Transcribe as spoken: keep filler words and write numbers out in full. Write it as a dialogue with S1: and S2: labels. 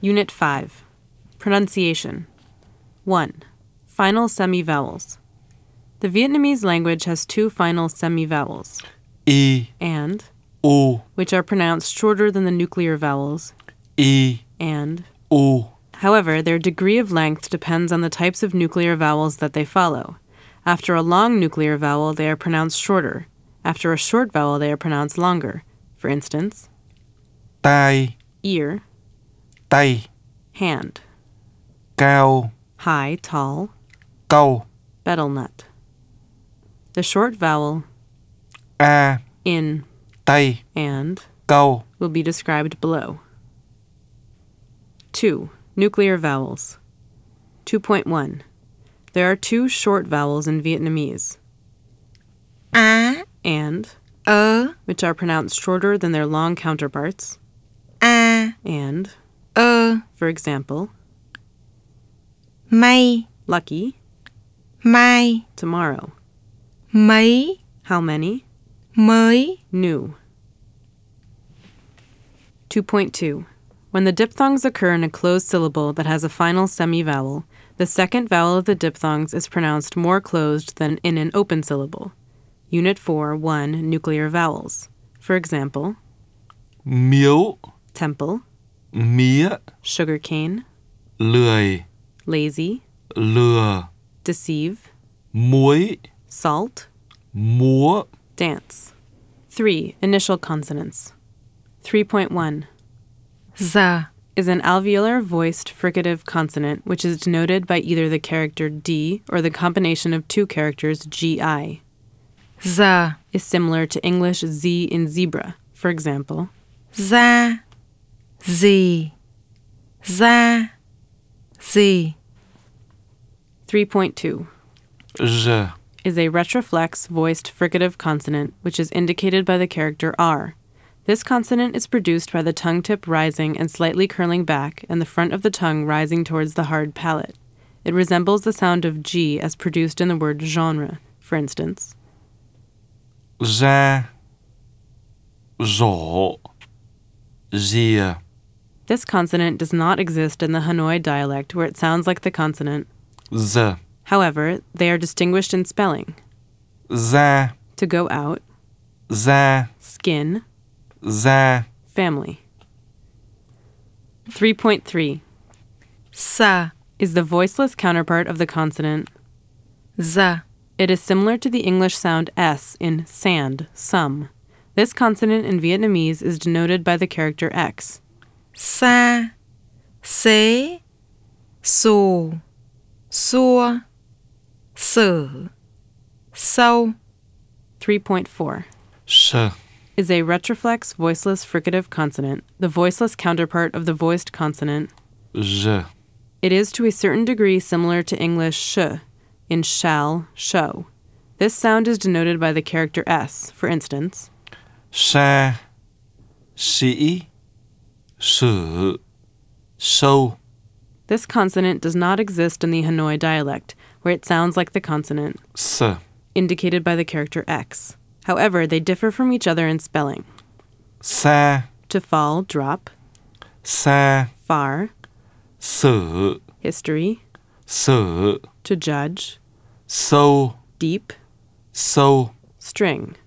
S1: Unit five. Pronunciation. one. Final semivowels. The Vietnamese language has two final semivowels,
S2: E,
S1: and,
S2: O,
S1: which are pronounced shorter than the nuclear vowels,
S2: E,
S1: and.
S2: O.
S1: However, their degree of length depends on the types of nuclear vowels that they follow. After a long nuclear vowel, they are pronounced shorter. After a short vowel, they are pronounced longer. For instance,
S2: Tai,
S1: ear,
S2: tay,
S1: hand,
S2: cao,
S1: high, tall,
S2: câu,
S1: betel nut. The short vowel,
S2: A,
S1: in,
S2: tay,
S1: and,
S2: câu.
S1: will be described below. two. Nuclear vowels. two point one. There are two short vowels in Vietnamese,
S3: A,
S1: and,
S3: Ơ,
S1: which are pronounced shorter than their long counterparts,
S3: A,
S1: and,
S3: Ơ,
S1: for example,
S3: May,
S1: lucky,
S3: Mai,
S1: tomorrow,
S3: Mấy,
S1: how many,
S3: Mới.
S1: new. two point two. When the diphthongs occur in a closed syllable that has a final semivowel, the second vowel of the diphthongs is pronounced more closed than in an open syllable. Unit four, one. Nuclear vowels. For example,
S2: Miếu,
S1: temple,
S2: mía,
S1: sugarcane,
S2: lười,
S1: lazy,
S2: lừa,
S1: deceive,
S2: muối,
S1: salt,
S2: múa.
S1: dance. three. Initial consonants. three point one.
S3: Giờ,
S1: Is an alveolar voiced fricative consonant which is denoted by either the character D or the combination of two characters G I.
S3: Giờ,
S1: Is similar to English Z in zebra. For example,
S3: Ra, Gì, Ra, Gì.
S1: three point two.
S2: Je,
S1: Is a retroflex voiced fricative consonant which is indicated by the character R. This consonant is produced by the tongue tip rising and slightly curling back and the front of the tongue rising towards the hard palate. It resembles the sound of G as produced in the word genre. For instance,
S2: ra, rổ, rìa.
S1: this consonant does not exist in the Hanoi dialect where it sounds like the consonant.
S2: Z,
S1: However, they are distinguished in spelling.
S2: ra,
S1: To go out,
S2: ra,
S1: skin,
S2: ra.
S1: family. three point three.
S3: Sa,
S1: Is the voiceless counterpart of the consonant.
S3: Giờ,
S1: It is similar to the English sound S in sand, some. This consonant in Vietnamese is denoted by the character X.
S3: Sa, Xế, Xù, Xua, Sử, Sâu.
S1: three point four.
S2: Sh,
S1: Is a retroflex voiceless fricative consonant, the voiceless counterpart of the voiced consonant.
S2: je.
S1: It is to a certain degree similar to English sh in shall, show. This sound is denoted by the character S. For instance,
S2: Sa, sĩ, sử, sâu.
S1: this consonant does not exist in the Hanoi dialect, where it sounds like the consonant,
S2: S,
S1: indicated by the character X. However, they differ from each other in spelling.
S2: xa,
S1: To fall, drop,
S2: xa,
S1: far,
S2: sử,
S1: history,
S2: sử,
S1: to judge,
S2: sâu,
S1: deep,
S2: sâu.
S1: string.